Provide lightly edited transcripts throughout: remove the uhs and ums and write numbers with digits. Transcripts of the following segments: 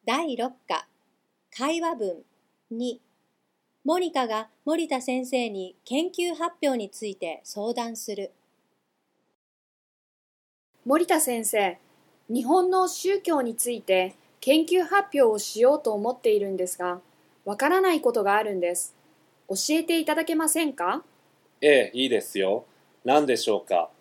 第6課会話文2モニカが森田先生に研究発表について相談する。 森田先生、日本の宗教について研究発表をしようと思っているんですが、わからないことがあるんです。教えていただけませんか？ ええ、いいですよ。何でしょうか。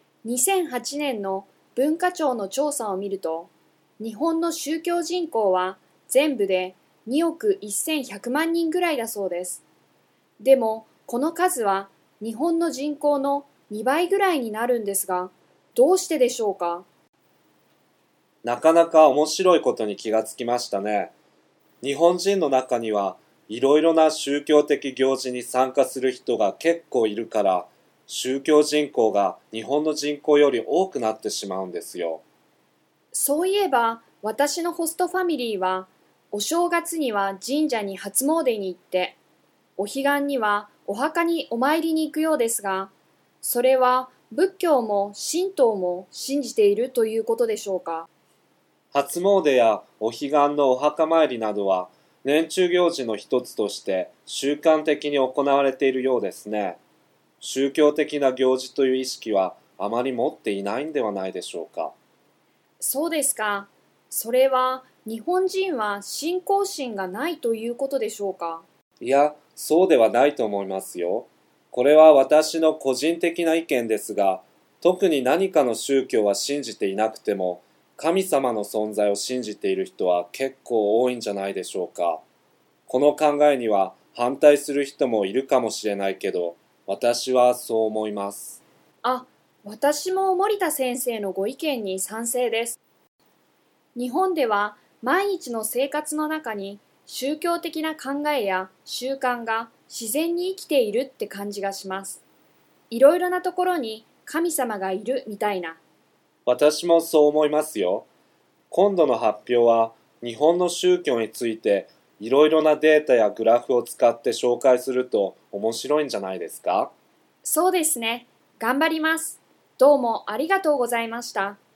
2008年の文化庁の調査を見ると、日本の宗教人口は全部で2億1100万人ぐらいだそうです。でも、この数は日本の人口の2倍ぐらいになるんですが、どうしてでしょうか？ なかなか面白いことに気がつきましたね。日本人の中にはいろいろな宗教的行事に参加する人が結構いるから、宗教人口が日本の人口より多くなってしまうんですよ。 そういえば、私のホストファミリーは、お正月には神社に初詣に行って、お彼岸にはお墓にお参りに行くようですが、それは仏教も神道も信じているということでしょうか？ 初詣やお彼岸のお墓参りなどは年中行事の一つとして習慣的に行われているようですね。宗教的な行事という意識はあまり持っていないんではないでしょうか。 そうですか。それは日本人は信仰心がないということでしょうか？ いや、そうではないと思いますよ。これは私の個人的な意見ですが、特に何かの宗教は信じていなくても、神様の存在を信じている人は結構多いんじゃないでしょうか。この考えには反対する人もいるかもしれないけど、私はそう思います。 あ、私も森田先生のご意見に賛成です。日本では毎日の生活の中に宗教的な考えや習慣が自然に生きているって感じがします。いろいろなところに神様がいるみたいな。 私もそう思いますよ。今度の発表は日本の宗教についていろいろなデータやグラフを使って紹介すると面白いんじゃないですか？ そうですね。頑張ります。どうもありがとうございました。